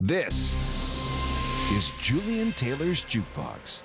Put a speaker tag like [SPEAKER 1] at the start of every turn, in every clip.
[SPEAKER 1] This is Julian Taylor's Jukebox.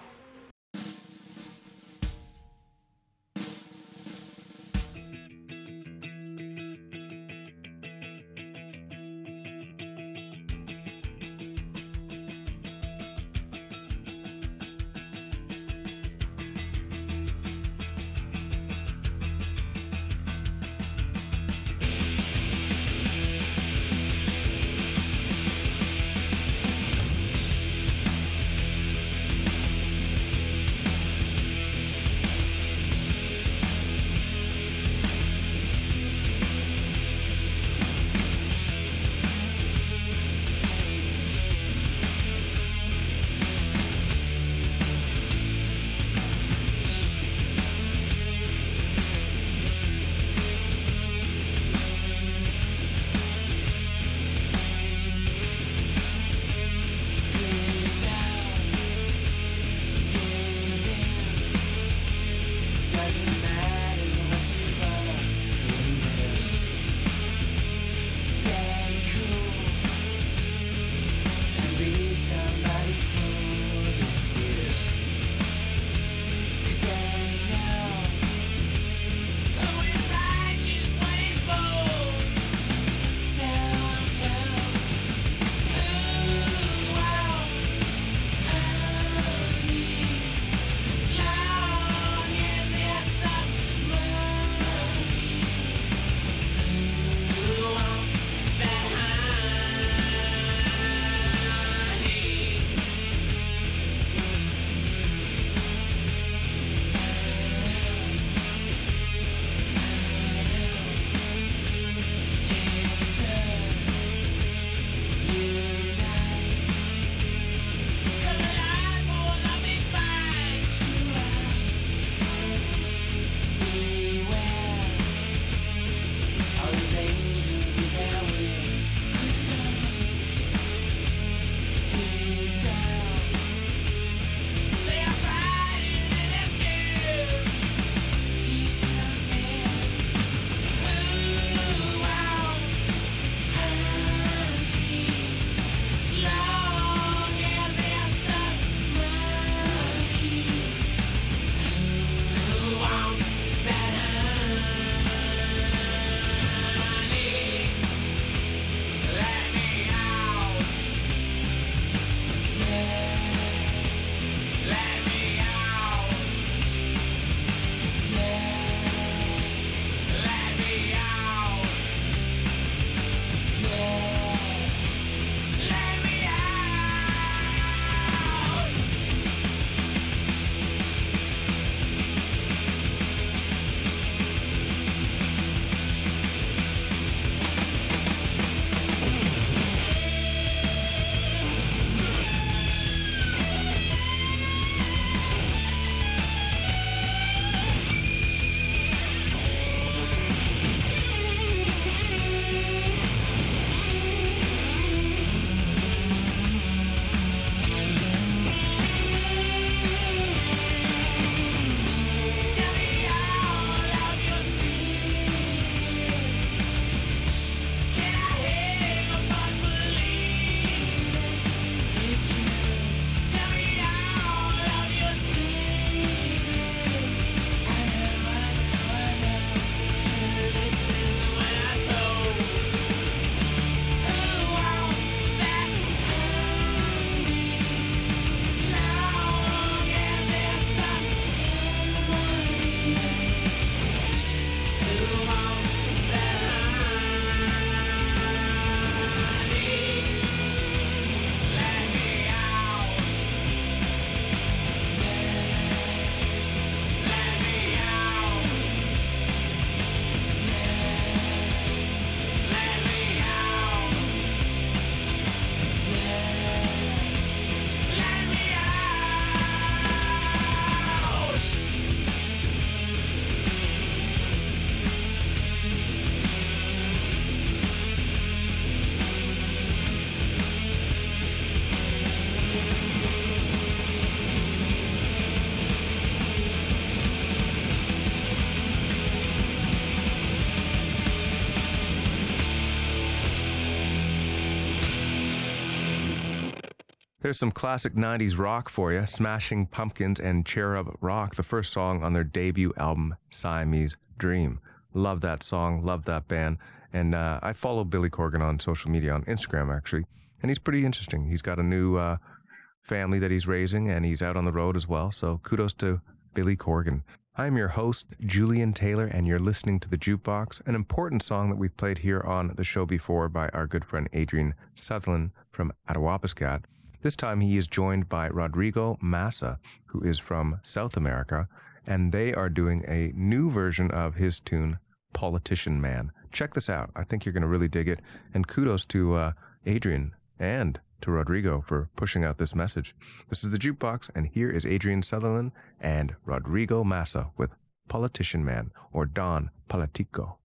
[SPEAKER 2] There's some classic 90s rock for you. Smashing Pumpkins and Cherub Rock, the first song on their debut album, Siamese Dream. Love that song, love that band. And I follow Billy Corgan on social media, on Instagram actually. And he's pretty interesting. He's got a new family that he's raising, and he's out on the road as well. So kudos to Billy Corgan. I'm your host, Julian Taylor, and you're listening to The Jukebox, an important song that we've played here on the show before by our good friend Adrian Sutherland from Attawapiskat. This time he is joined by Rodrigo Massa, who is from South America, and they are doing a new version of his tune, Politician Man. Check this out. I think you're going to really dig it. And kudos to Adrian and to Rodrigo for pushing out this message. This is The Jukebox, and here is Adrian Sutherland and Rodrigo Massa with Politician Man, or Don Politico.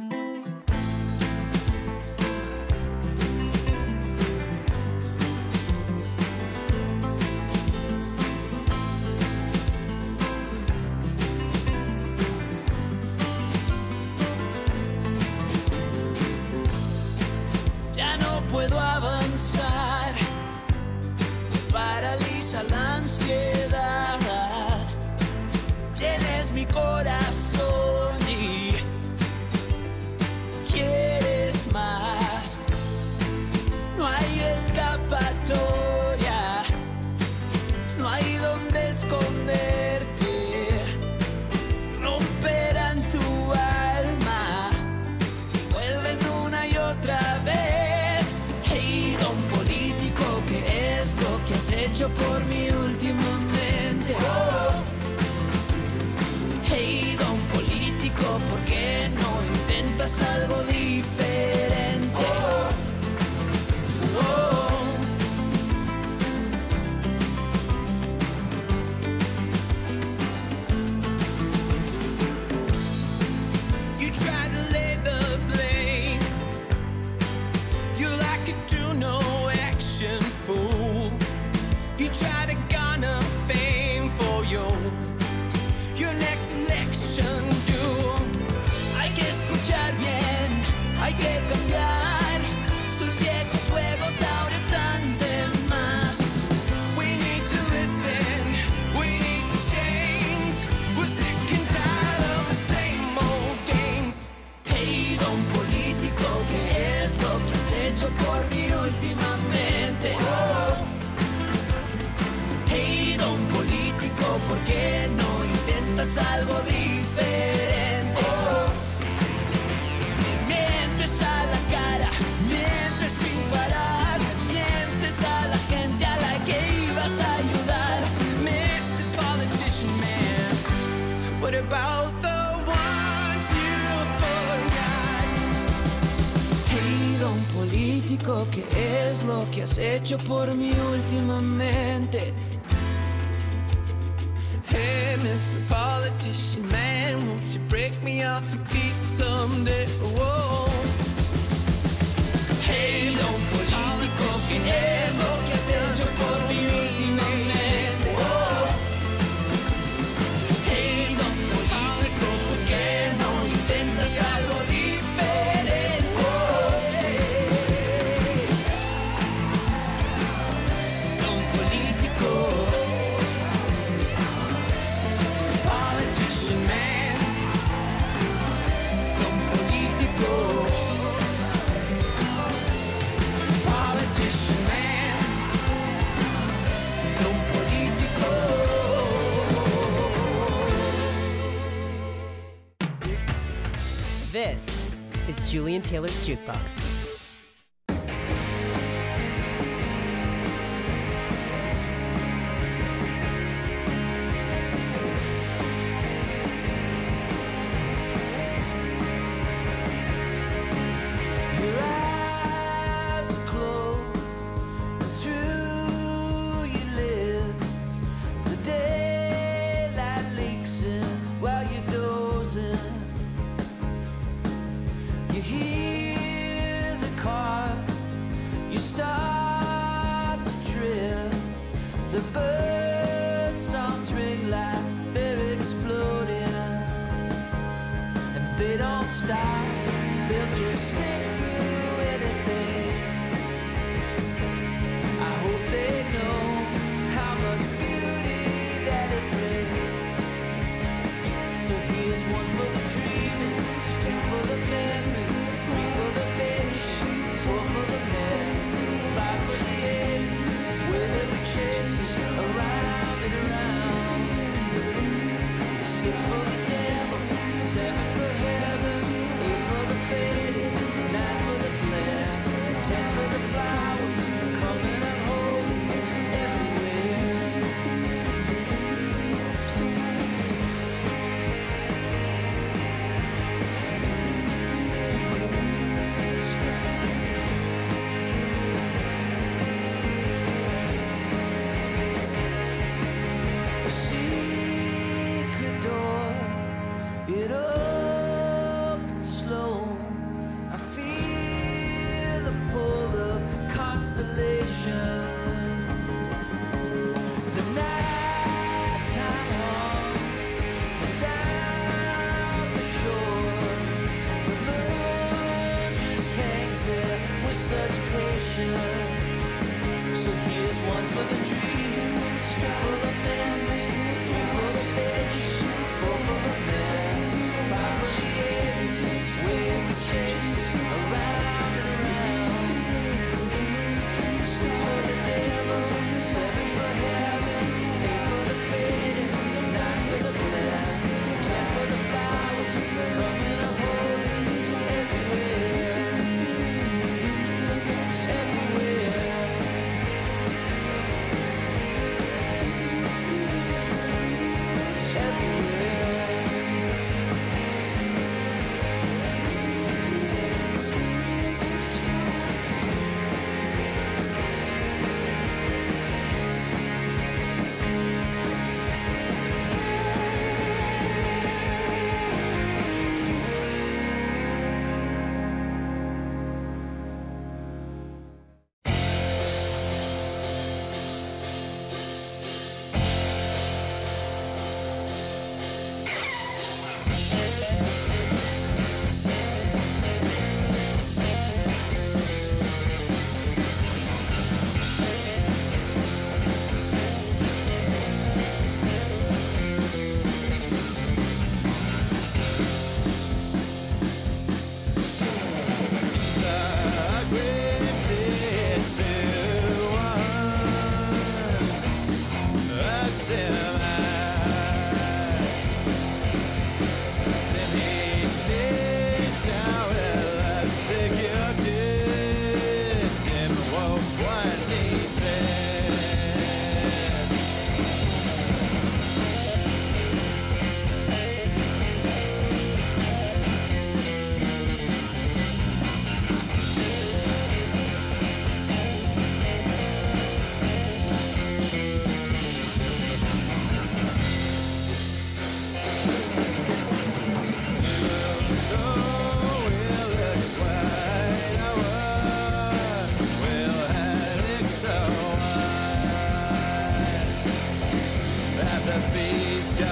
[SPEAKER 3] Corazón y quieres más, no hay escapatoria, no hay donde esconderte, romperán tu alma, vuelven una y otra vez. Hey, don político, ¿qué es lo que has hecho por mí últimamente? Hey, don político, ¿por qué no intentas algo diferente? You try to lay the blame, you're like a do no action fool. You try to garner fame for your next election due. Hay que escuchar bien, hay que cambiar. Sus viejos juegos ahora están de más. We need to listen, we need to change. We're sick and tired of the same old games. Hey, don político, ¿qué es lo que has hecho por mí últimamente? Hey, don político, ¿por qué no intentas algo diferente? Me mientes a la cara, mientes sin parar, mientes a la gente a la que ibas a ayudar. Mr. Politician Man, what about the ones you forgot? Hey, don político, ¿qué es lo que has hecho por mí últimamente? Hey, Mr. Politician Man, won't you break me off a piece someday? Whoa. Hey, don político, ¿qué es lo que has hecho por mí últimamente? Hey, don político, ¿por qué no intentas algo diferente? Don político, politician man, don político, politician man, don político.
[SPEAKER 4] This is Julian Taylor's Jukebox.
[SPEAKER 3] I hope they know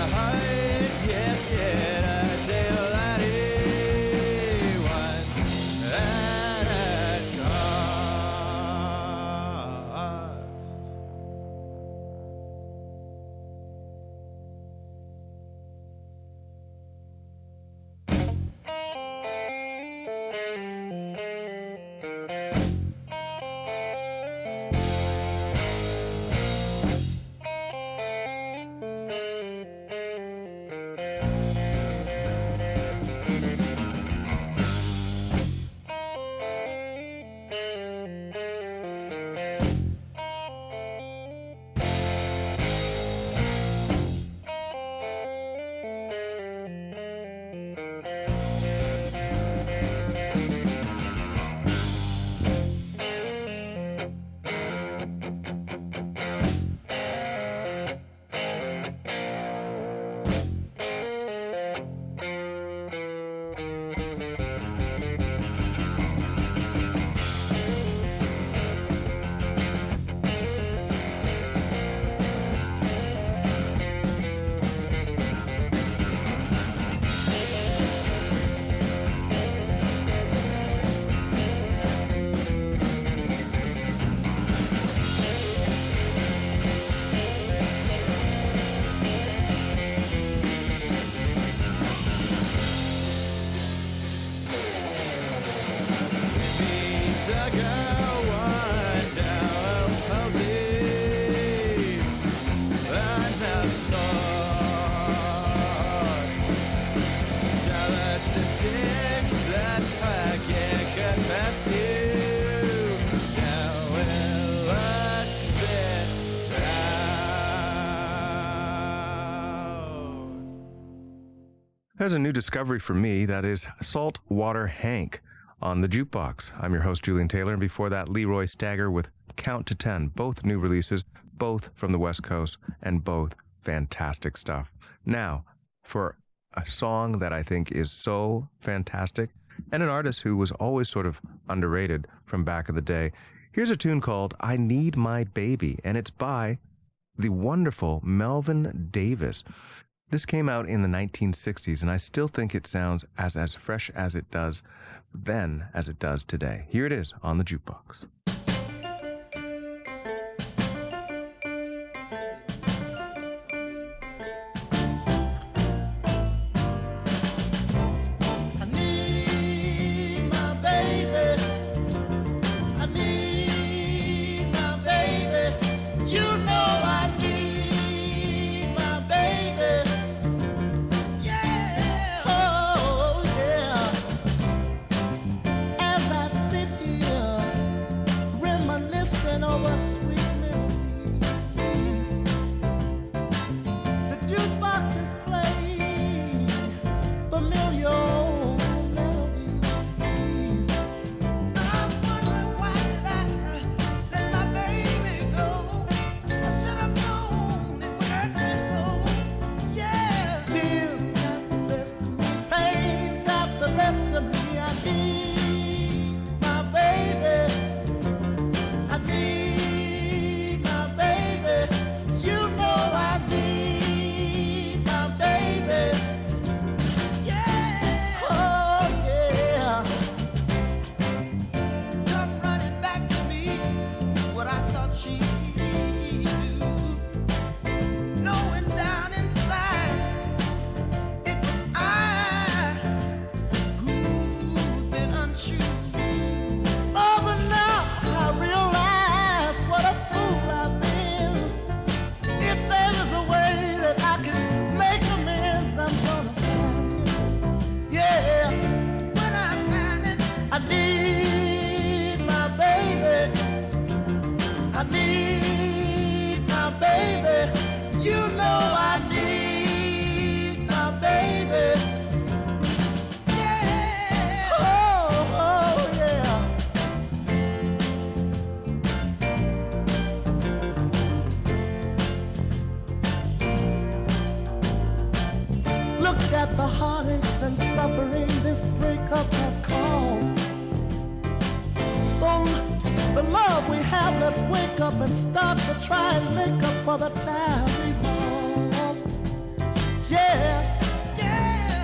[SPEAKER 2] There's a new discovery for me, that is Saltwater Hank on the Jukebox. I'm your host, Julian Taylor, and before that, Leroy Stagger with Count to 10, both new releases, both from the West Coast, and both fantastic stuff. Now, for a song that I think is so fantastic, and an artist who was always sort of underrated from back in the day, here's a tune called I Need My Baby, and it's by the wonderful Melvin Davis. This came out in the 1960s, and I still think it sounds as fresh as it does then as it does today. Here it is on the Jukebox.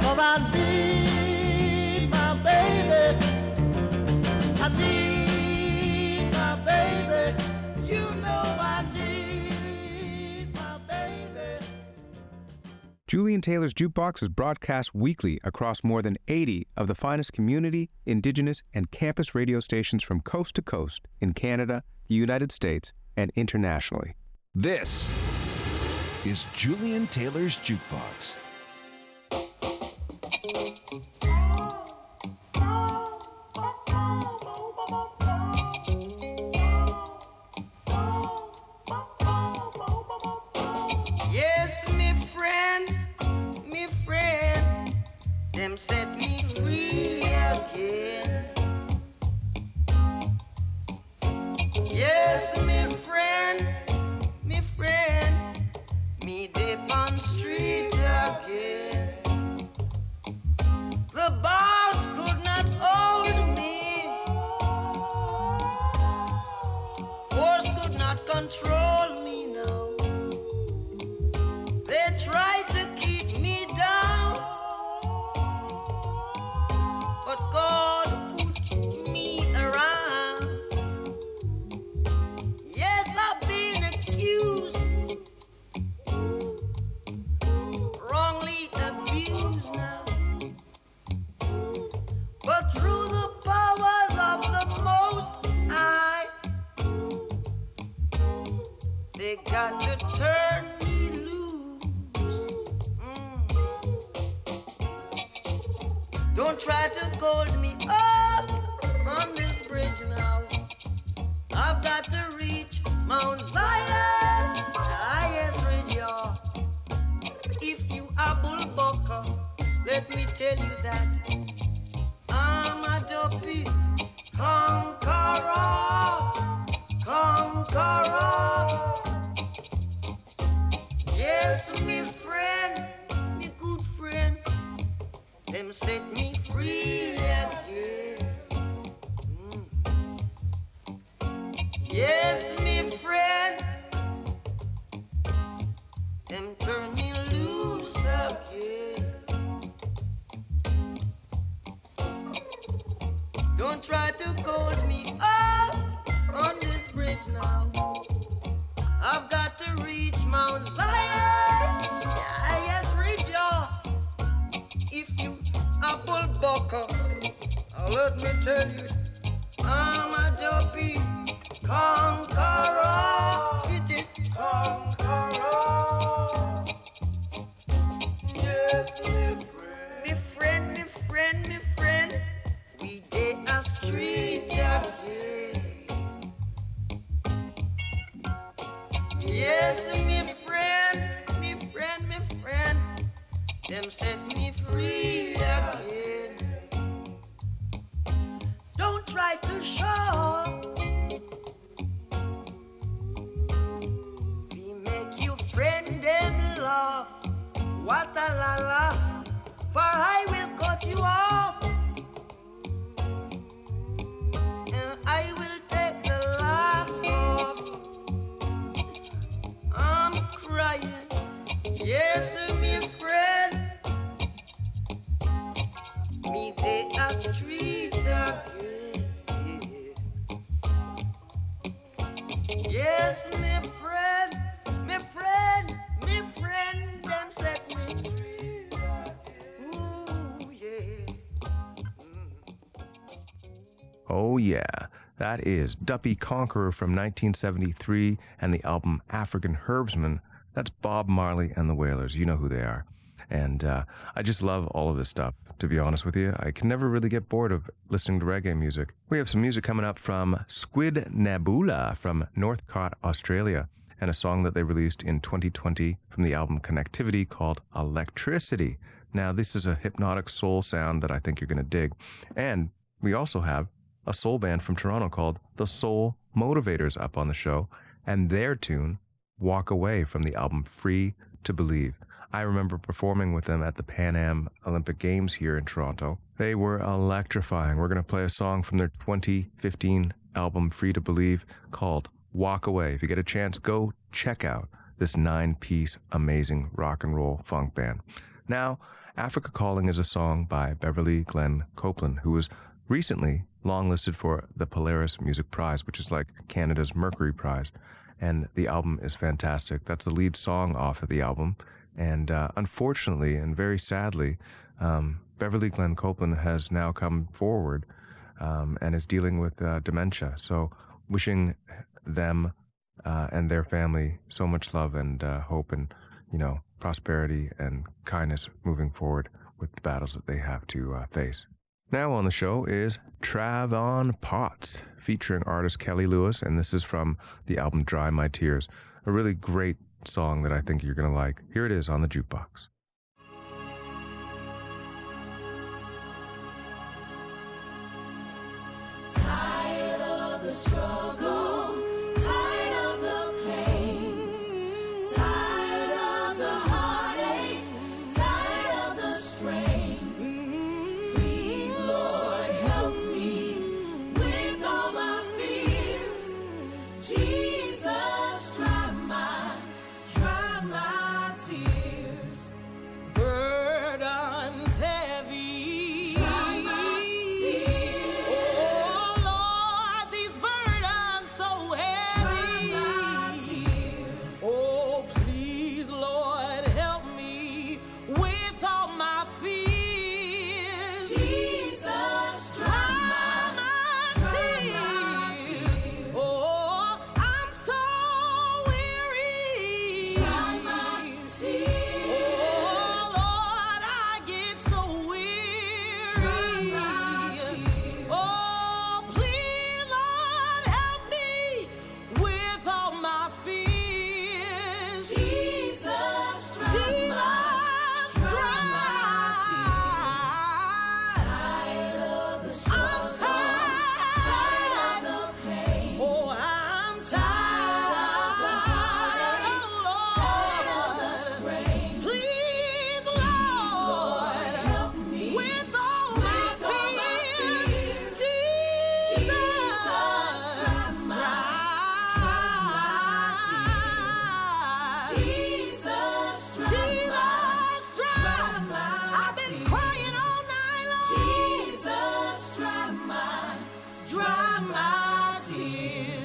[SPEAKER 5] 'cause I need my baby. I need my baby. You know I need my baby.
[SPEAKER 6] Julian Taylor's Jukebox is broadcast weekly across more than 80 of the finest community, indigenous, and campus radio stations from coast to coast in Canada, the United States, and internationally.
[SPEAKER 1] This is Julian Taylor's Jukebox.
[SPEAKER 3] Yes, me friend, them set me free again. Yes, me friend, me dip on street again. The bars could not hold me, force could not control me now. They tried to keep me down, but God put me around. Yes, I've been accused, wrongly abused now, but through the powers of the Most High, they got to turn me loose. Don't try to hold me up on this bridge now. I've got to reach Mount Zion, highest ridge, y'all. If you are Bullbucker, let me tell you that I'm a dopey conqueror. Yes, me friend, me good friend, them set me free again. Yes, me friend, them turn me loose again. Don't try to hold me up on this bridge now. I've got to reach Mount Zion, highest ridge, y'all. If you are Bullbucker, let me tell you, I'm a dopey conqueror. Conqueror. Yes, me friend, we did a street again. Yes, me friend, them set me free again. Don't try to show off. We make you friend them laugh. What a la la, for I will cut you off, and I will take the last laugh. I'm crying, yes, me friend, me dey a street again. Yes, me friend, them set me free. Ooh, yeah.
[SPEAKER 2] Oh yeah, that is Duppy Conqueror from 1973 and the album African Herbsman. That's Bob Marley and the Wailers. You know who they are. And I just love all of this stuff, to be honest with you. I can never really get bored of listening to reggae music. We have some music coming up from Squid Nebula from Northcote, Australia, and a song that they released in 2020 from the album Connectivity called Electricity. Now, this is a hypnotic soul sound that I think you're going to dig. And we also have a soul band from Toronto called The Soul Motivators up on the show, and their tune, Walk Away, from the album Free to Believe. I remember performing with them at the Pan Am Olympic Games here in Toronto. They were electrifying. We're going to play a song from their 2015 album Free to Believe called Walk Away. If you get a chance, go check out this 9-piece amazing rock and roll funk band. Now, Africa Calling is a song by Beverly Glenn Copeland, who was recently longlisted for the Polaris Music Prize, which is like Canada's Mercury Prize. And the album is fantastic. That's the lead song off of the album. And unfortunately, and very sadly, Beverly Glenn Copeland has now come forward and is dealing with dementia. So wishing them and their family so much love and hope and, prosperity and kindness moving forward with the battles that they have to face. Now on the show is Travon Potts, featuring artist Kelly Lewis, and this is from the album Dry My Tears, a really great song that I think you're going to like. Here it is on the Jukebox.
[SPEAKER 3] Tired of the struggle, tired of the pain, tired of the heartache, tired of the strain. Please, Lord, help me with all my fears. Jesus, dry my tears. Burdens heavy. Dry my tears. Oh Lord, these burdens so heavy. Dry my tears. Oh please, Lord, help me with all my fears. Jesus, dry my tears. Oh, I'm so weary. Dry my tears. Oh Lord, I get so weary. Dry my tears. Oh please, Lord, help me with all my fears. Jesus, dry my tears. Tired of the struggle, tired of the pain. Oh, I'm tired of the heartache, tired of the strain. Please, Lord, help me with all my fears. Jesus, dry my tears. Jesus, dry my. I've been crying all night long. Jesus, dry my tears.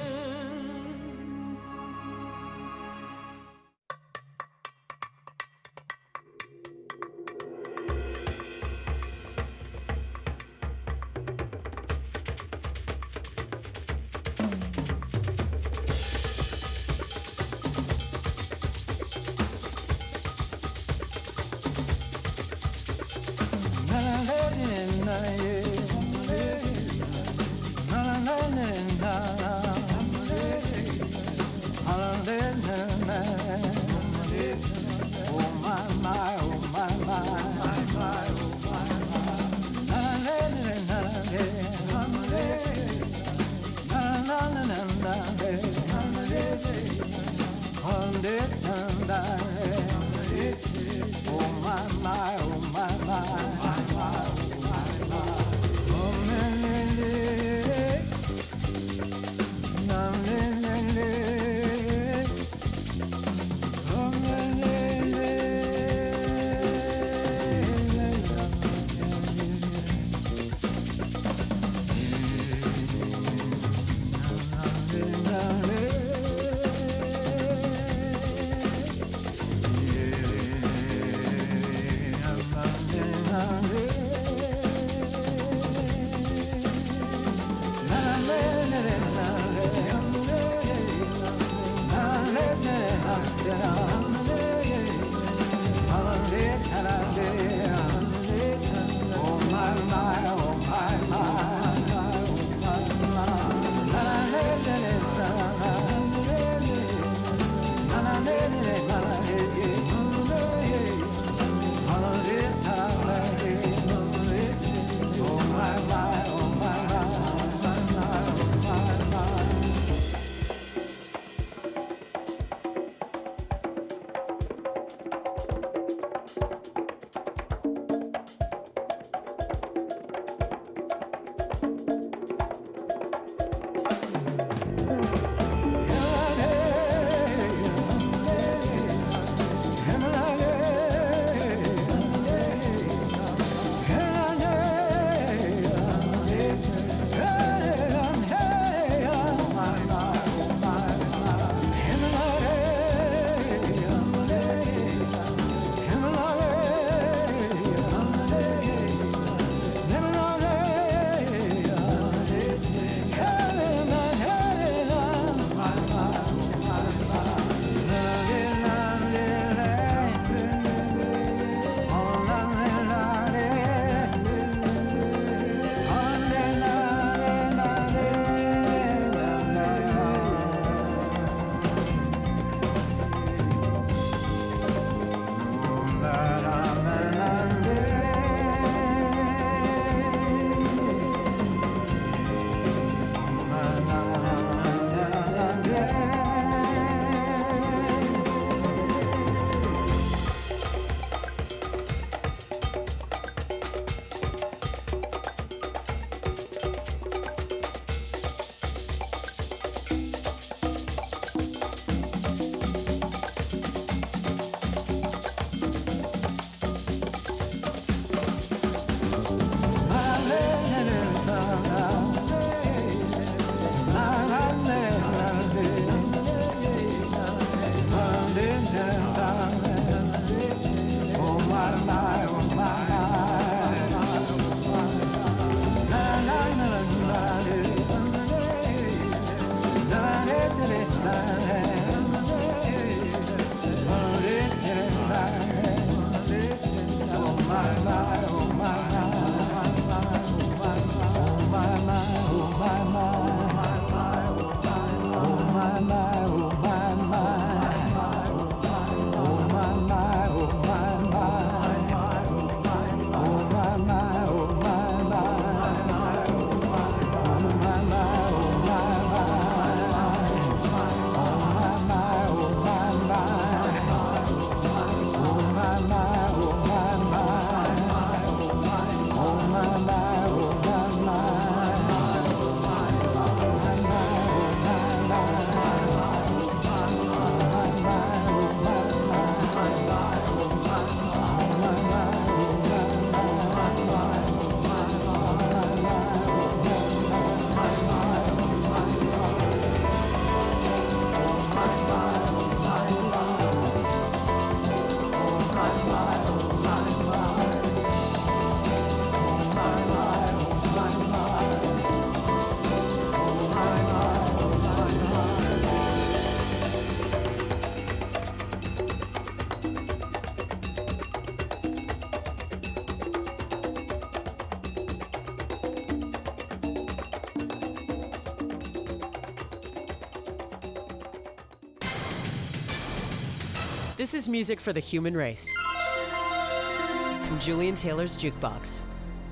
[SPEAKER 4] This is music for the human race. From Julian Taylor's Jukebox.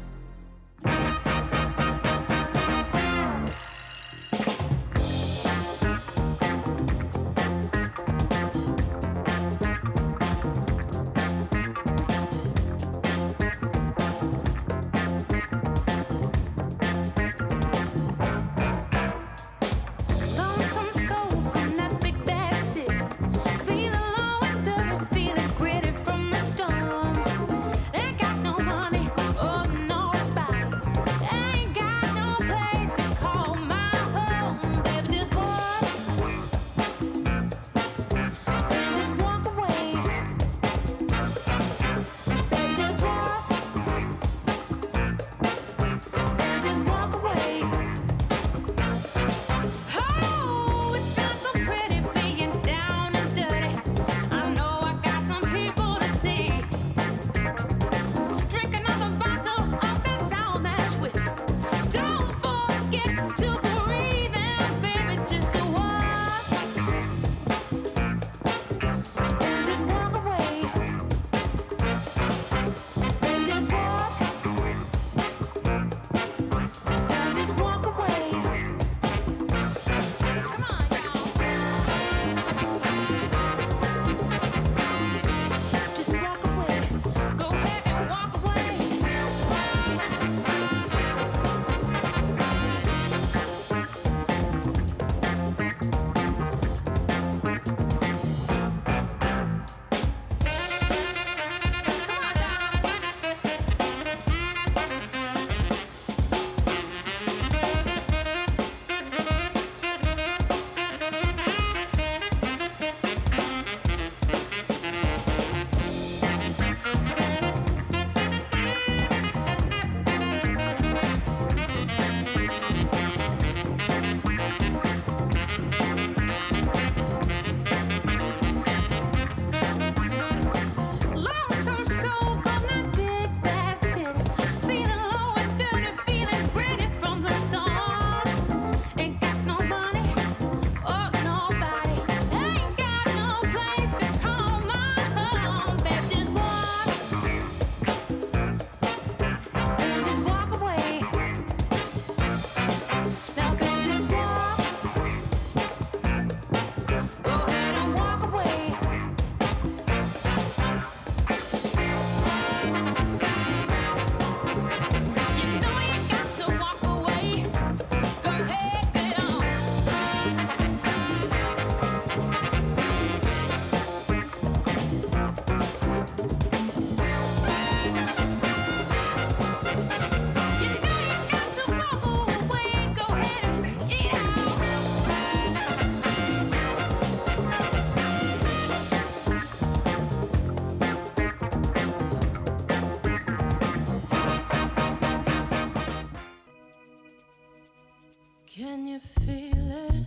[SPEAKER 7] Can you feel it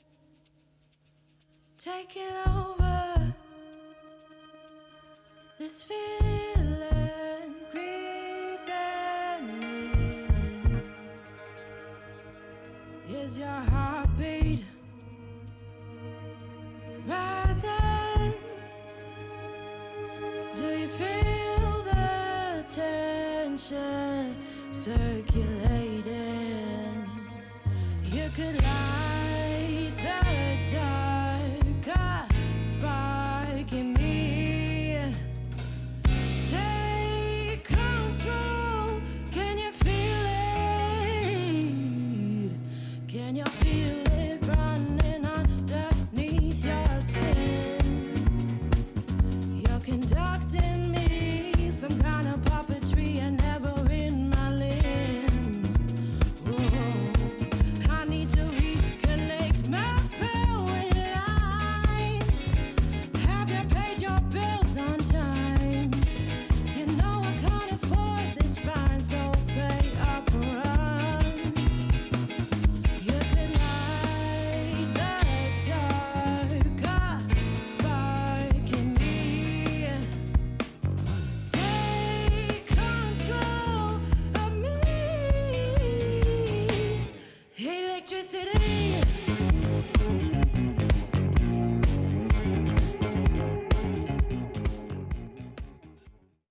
[SPEAKER 7] taking over? This feeling creeping in. Is your heartbeat rising? Do you feel the tension circulating? You could light the dark spark in me. Take control. Can you feel it? Can you feel it running underneath your skin? You're conducting me, some kind of puppetry, and never in my limbs. Whoa. I need to reconnect.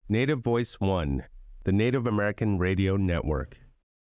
[SPEAKER 8] Native Voice One, the Native American Radio Network.